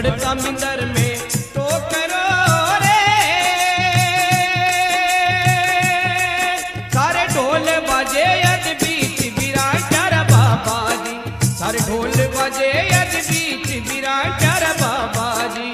बढ़ता मिंदर में टोकरो रे, सारे ढोल बजे यद बीच विराटर बाबा जी, सारे ढोल बजे यद बीच विराटर बाबा जी।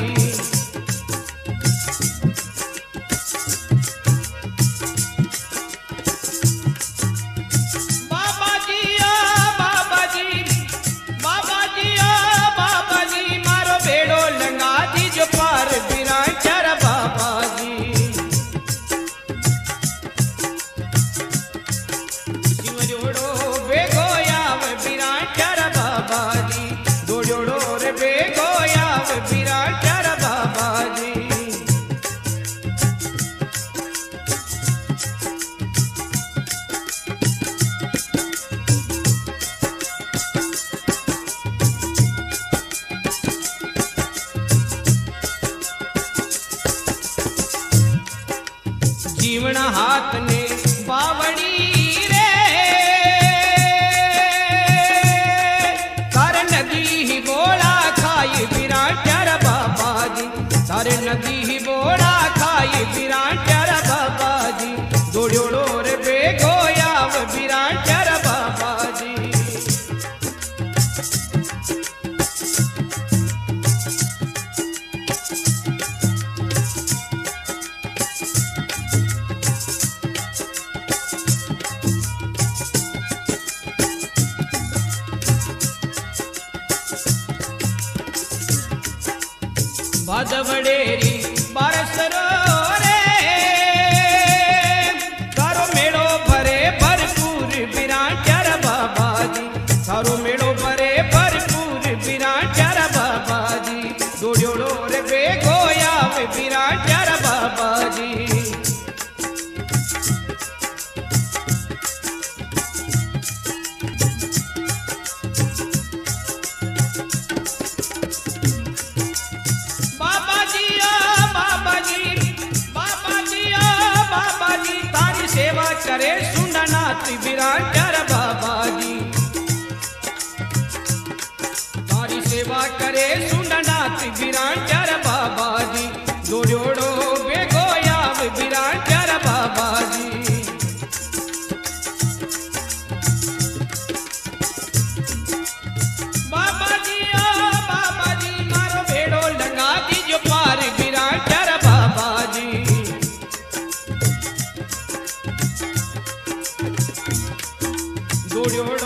जीवन हाथ ने बावड़ी रे, सारे नदी ही बोला खाई विराटर बाबा जी, सारे नदी ही बोला खाई विराटर बाबा जी। जोड़ो रे बेगोया विराटर बाबा जी। भादवडेरी बारसरो रे, सारो मेड़ो भरे भरपूर विराटर बाबा जी, सारो मेड़ो भरे भरपूर विराटर बाबा जी। जोड़ो रे बेगोया विराटर बाबा जी। सेवा करे सुंदरनाथ विराटर बाबा जी, तारी सेवा करे सुंदरनाथ विराटर बाबा जी। जोड़ो बेगोया विराटर बाबा जी। बाबा जी मारो भेड़ो लगा दीजो पार विराटर बाबा जी। जोड़ो